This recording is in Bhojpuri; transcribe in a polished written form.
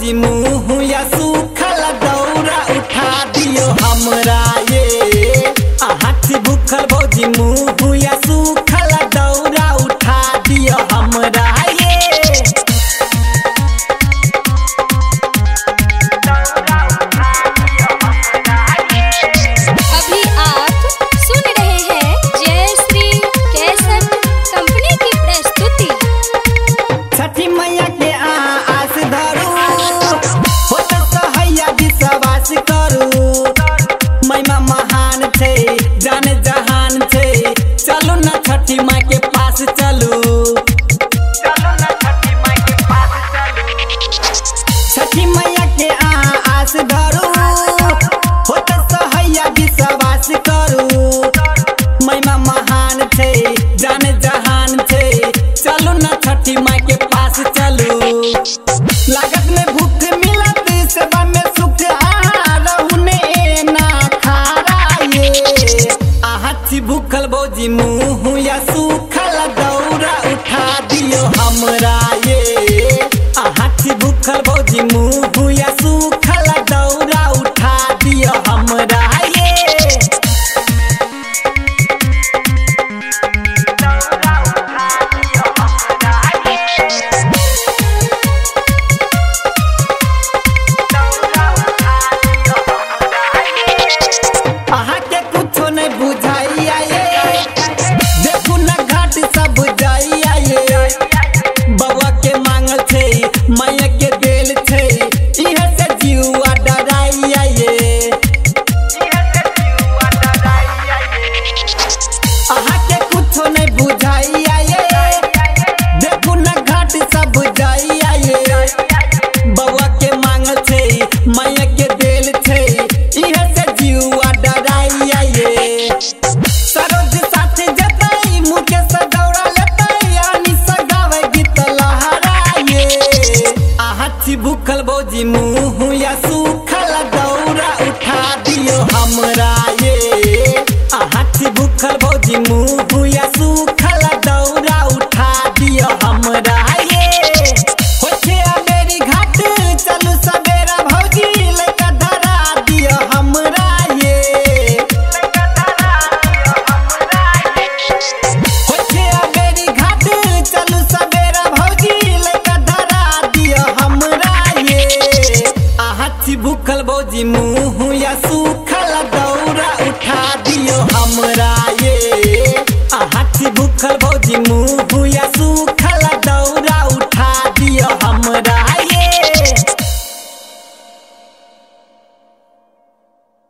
भौजी मुँह या सूखल दौरा उठा दियो हमरा ये हाथी भूखल भौजी मुँह या सूखल दौरा उठा दियो हमरा ये। अभी आप सुन रहे हैं जय श्री कैसेट कंपनी की प्रस्तुति। छठी मैया के आस धरू होत सहैया विश्वास करू महिमा महान छे जान जहान छे चलू न छठी माई के पास चलू छठी मैया के आस धरू होत सहैया विश्वास करू महिमा महान छे जान जहान छे चलू न छठी माई के पास चलू। लागत में भूख मिलत सेवा में सुख रहने ना खारा ये हाथी भूखल भौजी मुँह या सूखल दौरा उठा दियो हमरा ये हाथी भूखल भौजी मुँह या सूखल दौरा उठा दियो हमरा ये। अहाँ के कुछो नहीं बुझाइया ये देखू न घाट सब जाइया ये बउआ के मांगल छे मैया के बेल छे इहे से जीवा डराइया ये अहाँ के कुछो नहीं बुझाइया ये देखू न घाट सब जाइया ये बउआ के मांगल छे मैया के बेल छे इहे से जीवा डराइया ये। सरोज साथ जतई मुकेश दौड़ा लेतई यानी सगावे गीत लहरा ये हाथी भूखल भौजी मुँह या सूखल दौरा उठा दियो हमरा ये हाथी भूखल भौजी मुँह या सूखल दौरा उठा दियो हमरा ये। होछे अबेरी घाट चलू सवेरा भौजी लइका धरा दियो हमरा ये होछे अबेरी घाट चलू सवेरा भौजी लइका धरा दियो हमरा ये हाथी भूखल भौजी मुँह या सूखल दौरा उठा दियो हमरा ये हाथी भूखल भौजी मुँह